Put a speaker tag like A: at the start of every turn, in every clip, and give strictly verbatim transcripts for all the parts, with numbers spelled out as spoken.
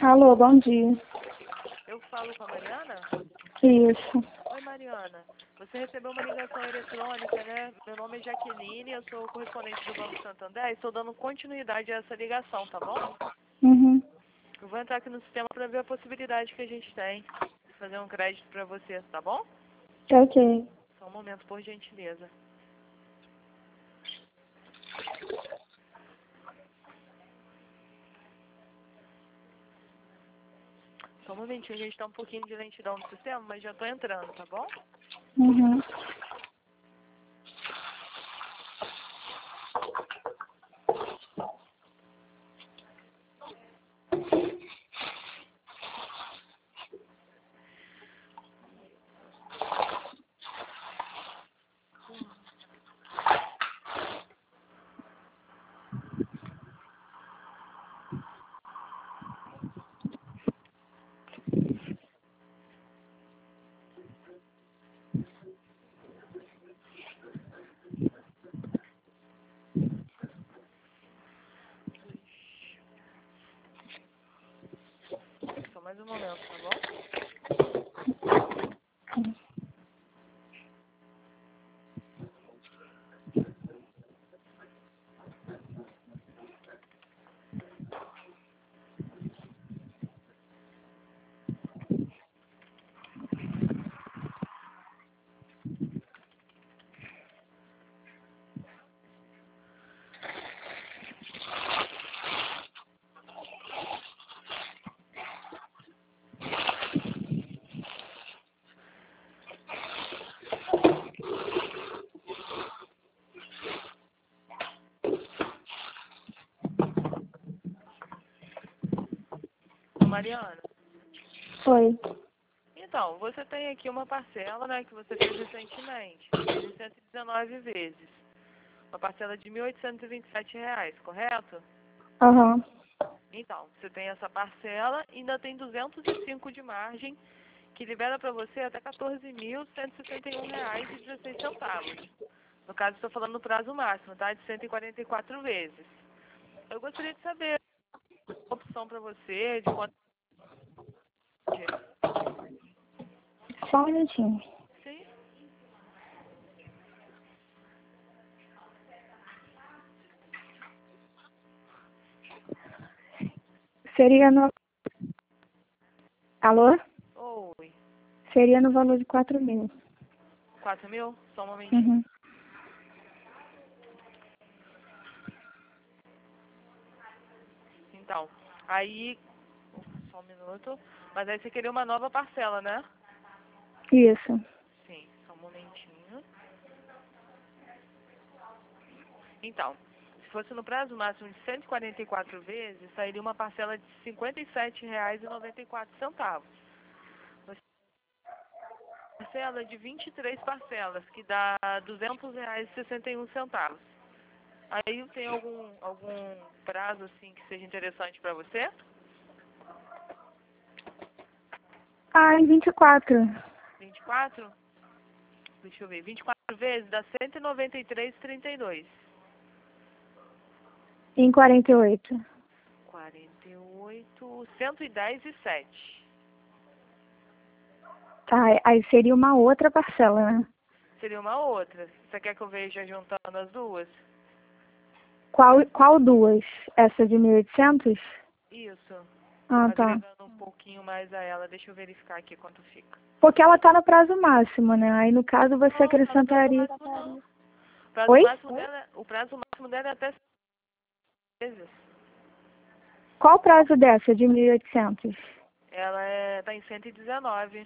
A: Alô, bom dia.
B: Eu falo com a Mariana?
A: Isso.
B: Oi, Mariana. Você recebeu uma ligação eletrônica, né? Meu nome é Jaqueline, eu sou correspondente do Banco Santander e estou dando continuidade a essa ligação, tá bom?
A: Uhum.
B: Eu vou entrar aqui no sistema para ver a possibilidade que a gente tem de fazer um crédito para você, tá bom?
A: Ok.
B: Só um momento, por gentileza. Só um momentinho, a gente tá um pouquinho de lentidão no sistema, mas já tô entrando, tá bom?
A: Uhum.
B: Só mais um momento, tá bom? Ô, Mariana.
A: Oi.
B: Então, você tem aqui uma parcela, né, que você fez recentemente. Fez em cento e dezenove vezes. Uma parcela de mil oitocentos e vinte e sete reais, correto?
A: Aham.
B: Então, você tem essa parcela e ainda tem duzentos e cinco de margem, que libera para você até quatorze mil cento e sessenta e um reais e dezesseis centavos. No caso, estou falando no prazo máximo, tá? De cento e quarenta e quatro vezes. Eu gostaria de saber a opção para você, de quanto...
A: Só um minutinho.
B: Sim.
A: Seria no... Alô?
B: Oi.
A: Seria no valor de quatro mil.
B: quatro mil? Só um momentinho.
A: Uhum.
B: Então, aí... Só um minuto. Mas aí você queria uma nova parcela, né?
A: Isso.
B: Sim, só um momentinho. Então, se fosse no prazo máximo de cento e quarenta e quatro vezes, sairia uma parcela de cinquenta e sete reais e noventa e quatro centavos. Você parcela de vinte e três parcelas, que dá duzentos reais e sessenta e um centavos. Aí tem algum, algum prazo assim que seja interessante para você?
A: Ah, em vinte e quatro.
B: vinte e quatro? Deixa eu ver. vinte e quatro vezes dá cento e noventa e três vírgula trinta e dois.
A: Em quarenta e oito.
B: quarenta e oito, cento e dez e sete.
A: Tá, aí seria uma outra parcela, né?
B: Seria uma outra. Você quer que eu veja juntando as duas?
A: Qual, qual duas? Essa de mil e oitocentos?
B: Isso.
A: Ah, tá.
B: Agregando um pouquinho mais a ela. Deixa eu verificar aqui quanto fica.
A: Porque ela tá no prazo máximo, né? Aí no caso você
B: Não, tá no prazo
A: acrescentaria...
B: máximo não. O prazo
A: Oi?
B: máximo dela, o prazo máximo dela é até seis meses.
A: Qual o prazo dessa de mil e oitocentos?
B: Ela é, tá em cento e dezenove.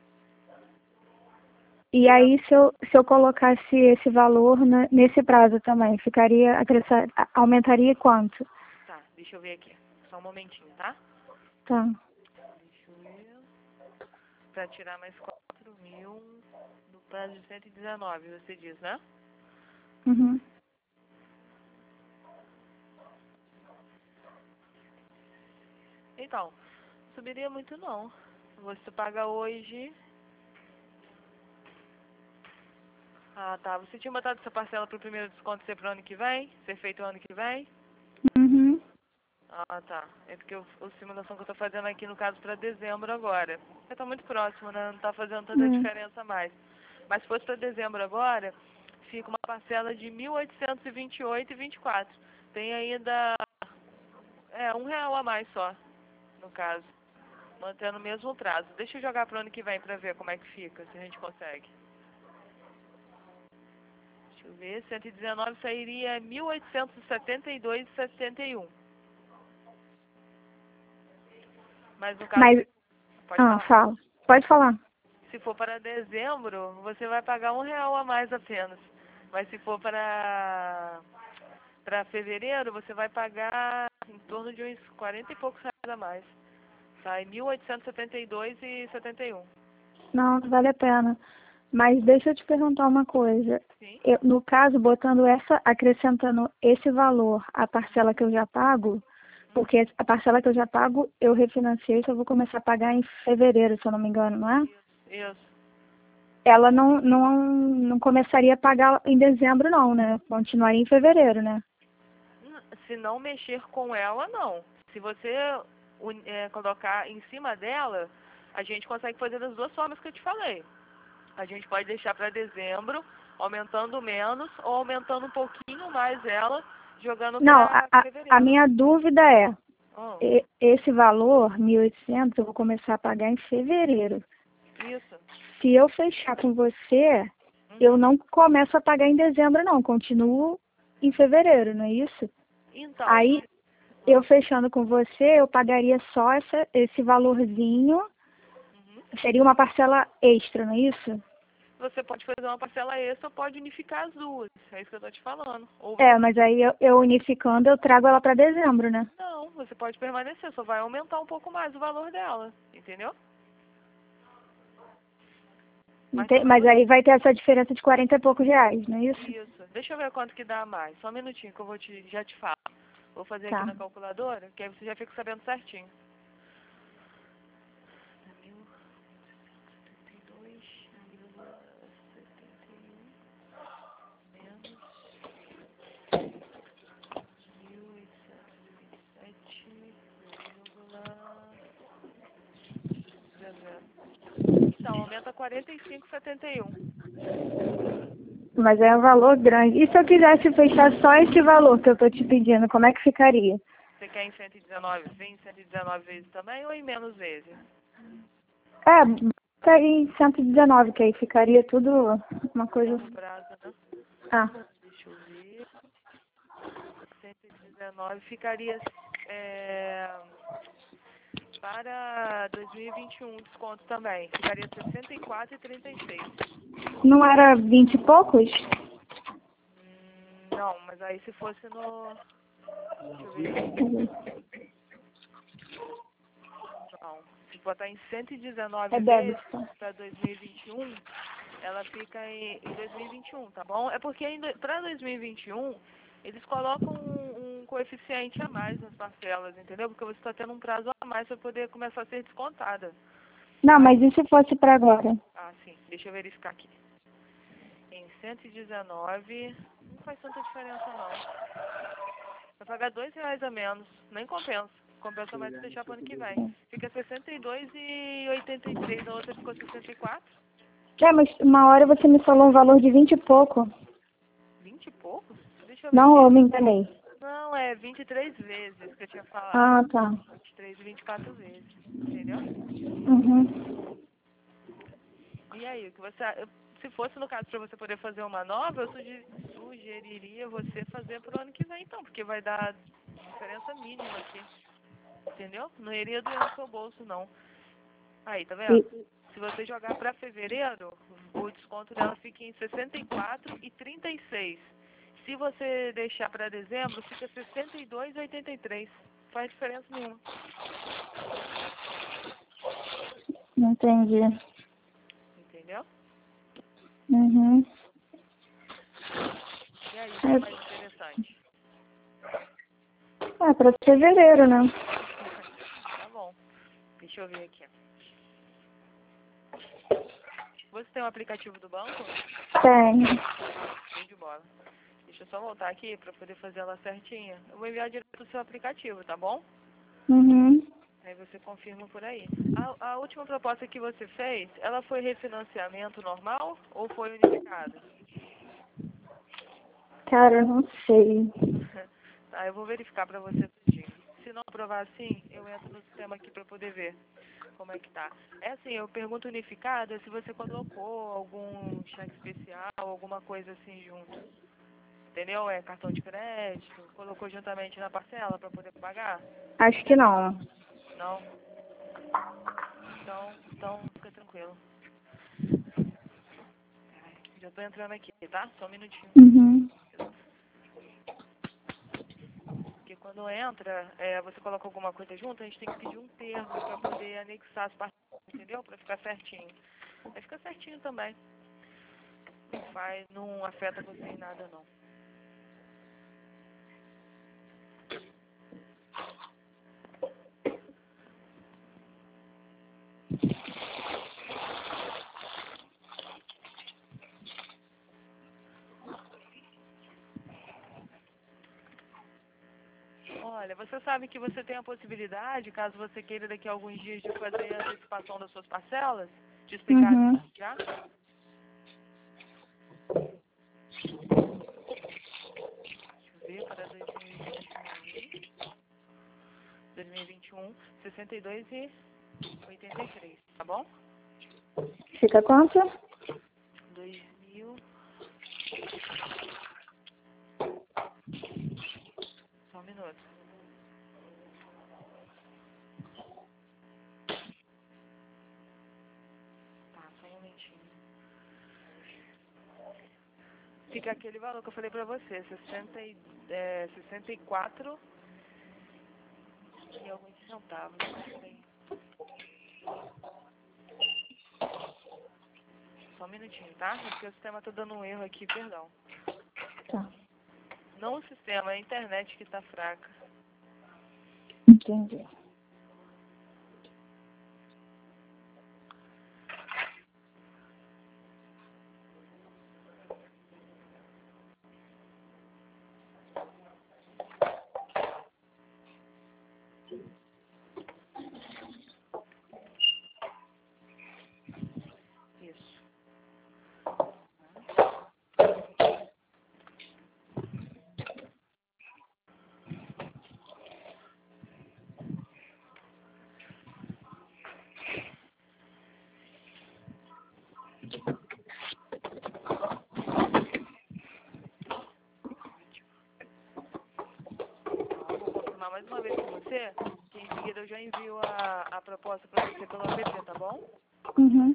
A: E aí, se eu, se eu colocasse esse valor na- nesse prazo também, ficaria, acrescent- a- aumentaria quanto?
B: Tá, deixa eu ver aqui. Só um momentinho, tá?
A: Tá.
B: Deixa eu ver. Pra tirar mais quatro mil do prazo de cento e dezenove, você diz, né?
A: Uhum.
B: Então, subiria muito não. Você paga hoje... Ah, tá. Você tinha botado essa parcela pro primeiro desconto ser pro ano que vem? Ser feito ano que vem?
A: Uhum.
B: Ah, tá. É porque o, a simulação que eu tô fazendo aqui, no caso, para dezembro agora. Porque tá muito próximo, né? Não tá fazendo tanta
A: Hum.
B: diferença mais. Mas se fosse para dezembro agora, fica uma parcela de mil oitocentos e vinte e oito reais e vinte e quatro centavos. Tem ainda, é, um real a mais só, no caso. Mantendo o mesmo prazo. Deixa eu jogar pro ano que vem pra ver como é que fica, se a gente consegue. Deixa eu ver, cento e dezenove sairia mil oitocentos e setenta e dois reais e setenta e um centavos. Mas no caso,
A: Mas,
B: pode
A: ah,
B: falar.
A: fala. Pode falar.
B: Se for para dezembro, você vai pagar um real a mais apenas. Mas se for para para fevereiro, você vai pagar em torno de uns quarenta e poucos reais a mais. Sai mil oitocentos e setenta e dois reais e setenta e um centavos.
A: Não, não vale a pena. Mas deixa eu te perguntar uma coisa.
B: Sim.
A: Eu, no caso, botando essa, acrescentando esse valor à parcela que eu já pago, porque a parcela que eu já pago, eu refinanciei, só vou começar a pagar em fevereiro, se eu não me engano, não é?
B: Isso.
A: Ela não, não, não começaria a pagar em dezembro, não, né? Continuaria em fevereiro, né?
B: Se não mexer com ela, não. Se você uni- é, colocar em cima dela, a gente consegue fazer das duas formas que eu te falei. A gente pode deixar para dezembro, aumentando menos, ou aumentando um pouquinho mais ela, jogando
A: Não, a,
B: para
A: a a
B: fevereiro.
A: minha dúvida é,
B: Oh,
A: e- esse valor, mil e oitocentos, eu vou começar a pagar em fevereiro.
B: isso.
A: Se eu fechar com você, eu
B: Uhum.
A: não começo a pagar em dezembro, não. Continuo em fevereiro, não é isso?
B: Então,
A: Aí, eu fechando com você, eu pagaria só essa, esse valorzinho.
B: uhum,
A: Seria uma parcela extra, não é isso?
B: você pode fazer uma parcela extra ou pode unificar as duas. É isso que eu tô te falando. Ou você
A: É, mas aí eu, eu unificando, eu trago ela para dezembro, né?
B: não, você pode permanecer, só vai aumentar um pouco mais o valor dela, entendeu? Mas só
A: Ente-
B: pra
A: Mas
B: você.
A: aí vai ter essa diferença de quarenta e poucos reais, não é isso?
B: Isso. Deixa eu ver quanto que dá a mais. Só um minutinho que eu vou te, já te falo. Vou fazer aqui
A: Tá.
B: na calculadora, que aí você já fica sabendo certinho. mil e setenta e dois vírgula setenta e um menos mil oitocentos e vinte e sete vírgula zero zero. Então, aumenta quarenta e cinco vírgula setenta e um.
A: Mas é um valor grande. E se eu quisesse fechar só esse valor que eu tô te pedindo, como é que ficaria?
B: Você quer em cento e dezenove, vem em cento e dezenove vezes também ou em menos vezes?
A: É, bota aí em cento e dezenove, que aí ficaria tudo uma coisa...
B: No prazo, né?
A: Ah,
B: Deixa eu ver. cento e dezenove ficaria é, para dois mil e vinte e um desconto também. Ficaria sessenta e quatro reais e trinta e seis.
A: não era vinte e poucos?
B: Hum, não, mas aí se fosse no... Deixa eu ver aqui. Não. Se botar em cento e dezenove
A: É
B: vezes
A: débito. Tá?
B: para dois mil e vinte e um, ela fica em, em dois mil e vinte e um, tá bom? É porque para dois mil e vinte e um, eles colocam um, um coeficiente a mais nas parcelas, entendeu? Porque você está tendo um prazo a mais para poder começar a ser descontada.
A: Não,
B: Aí,
A: mas e se fosse para agora?
B: ah, sim, deixa eu verificar aqui. Em cento e dezenove, não faz tanta diferença não. Vai pagar dois reais a menos, nem compensa. Compensa mais se deixar para o ano que vem. Fica sessenta e dois reais e oitenta e três, a outra ficou sessenta e quatro.
A: É, mas uma hora você me falou um valor de vinte e pouco.
B: vinte e poucos? Deixa eu ver
A: Não,
B: aqui.
A: eu me enganei.
B: Não, é vinte e três vezes que eu tinha falado.
A: Ah, tá.
B: vinte e três e vinte e quatro vezes, entendeu?
A: Uhum.
B: E aí, o que você, eu- se fosse no caso para você poder fazer uma nova, eu suge- sugeriria você fazer para o ano que vem, então, porque vai dar diferença mínima aqui, entendeu? Não iria doer no seu bolso, não. Aí, tá vendo?
A: E,
B: Se você jogar para fevereiro, o desconto dela fica em sessenta e quatro e trinta e seis. Se você deixar para dezembro, fica sessenta e dois e oitenta e três. Faz diferença nenhuma,
A: não entendi.
B: entendeu?
A: Uhum.
B: E aí, o que é mais interessante?
A: É, para fevereiro, né?
B: Tá bom. Deixa eu ver aqui. Você tem um aplicativo do banco?
A: Tem.
B: Show de bola. Deixa Deixa eu só voltar aqui para poder fazer ela certinha. Eu vou enviar direto do seu aplicativo, tá bom?
A: Uhum.
B: Aí você confirma por aí. A, a última proposta que você fez, ela foi refinanciamento normal ou foi unificada?
A: Cara, eu não sei.
B: Tá, eu vou verificar para você tudinho. Se não aprovar assim, eu entro no sistema aqui para poder ver como é que tá. É assim, eu pergunto unificada se você colocou algum cheque especial, alguma coisa assim junto. Entendeu? É cartão de crédito, colocou juntamente na parcela para poder pagar?
A: Acho que não.
B: Não? Então, então fica tranquilo. Já tô entrando aqui, tá? Só um minutinho.
A: Uhum.
B: Porque quando entra, é, você coloca alguma coisa junto, a gente tem que pedir um termo para poder anexar as partes, entendeu? Para ficar certinho. Aí fica certinho também. Não faz, não afeta você em nada, não. Olha, você sabe que você tem a possibilidade, caso você queira daqui a alguns dias, de fazer a antecipação das suas parcelas? Te explicar
A: Uhum.
B: já? Deixa eu ver, para dois mil e vinte e um. dois mil e vinte e um, sessenta e dois e oitenta e três, tá bom?
A: Fica quanto?
B: dois mil. Só um minuto. Tá, só um momentinho. Fica aquele valor que eu falei pra você, sessenta e, é, sessenta e quatro e alguns centavos. Peraí. Só um minutinho, tá? É porque o sistema tá dando um erro aqui, perdão.
A: Tá.
B: Não o sistema, é a internet que tá fraca.
A: Entendi.
B: Isso. Então, eu vou confirmar mais uma vez com você, que em seguida eu já envio a, a proposta pra você pelo app, tá bom?
A: Uhum.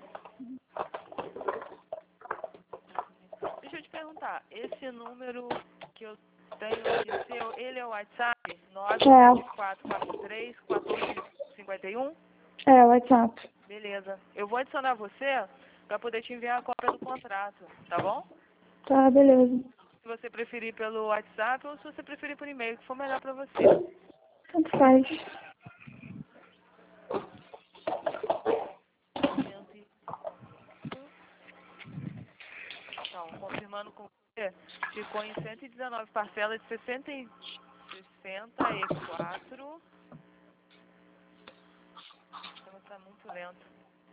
B: Deixa eu te perguntar, esse número que eu tenho aqui seu, ele é o WhatsApp? nove sete quatro quatro três, um quatro cinco um?
A: É, WhatsApp.
B: Beleza. Eu vou adicionar você para poder te enviar a cópia do contrato, tá bom?
A: Tá, beleza.
B: Se você preferir pelo WhatsApp ou se você preferir por e-mail, que for melhor para você.
A: Tanto faz.
B: Então, confirmando com você, ficou em cento e dezenove parcelas de sessenta e, sessenta e quatro. O sistema está muito lento.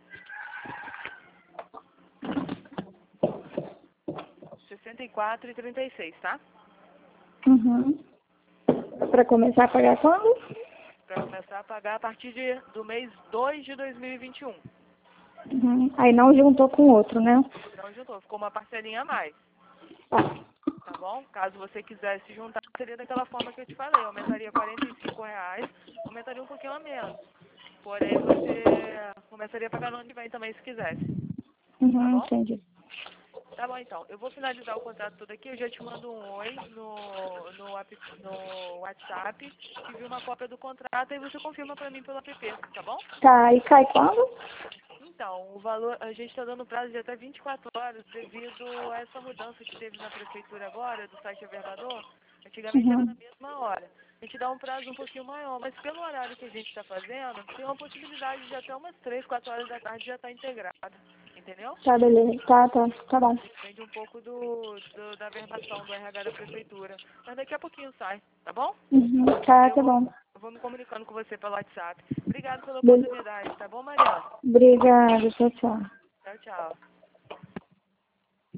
B: sessenta e quatro e trinta e seis, tá?
A: Uhum. Pra começar a pagar quando?
B: Para começar a pagar a partir de, do mês dois de dois mil e vinte e um.
A: Uhum. Aí não juntou com outro, né?
B: Não juntou, ficou uma parcelinha a mais.
A: Tá.
B: Tá bom? Caso você quisesse juntar, seria daquela forma que eu te falei. Aumentaria quarenta e cinco reais, aumentaria um pouquinho a menos. Porém, você começaria a pagar no ano que vem também, se quisesse. Tá
A: Uhum,
B: bom?
A: entendi.
B: Tá bom, então. Eu vou finalizar o contrato tudo aqui. Eu já te mando um oi no, no, app, no WhatsApp. Te envio uma cópia do contrato e você confirma pra mim pelo app, tá bom?
A: Tá, e cai quando?
B: Então, o valor, a gente está dando prazo de até vinte e quatro horas devido a essa mudança que teve na prefeitura agora, do site Avernador. Antigamente era na
A: Uhum.
B: mesma hora. A gente dá um prazo um pouquinho maior, mas pelo horário que a gente está fazendo, tem uma possibilidade de até umas três, quatro horas da tarde já estar integrado. entendeu?
A: Tá, beleza. Tá, tá, tá bom.
B: Depende um pouco do, do- da verbação do R H da prefeitura. Mas daqui a pouquinho sai, tá bom?
A: Uhum. Tá,
B: Eu
A: tá
B: vou,
A: bom.
B: eu vou me comunicando com você pelo WhatsApp. Obrigada pela
A: Be-
B: oportunidade, tá bom, Mariana?
A: Obrigada, tchau, tchau.
B: Tchau, tchau.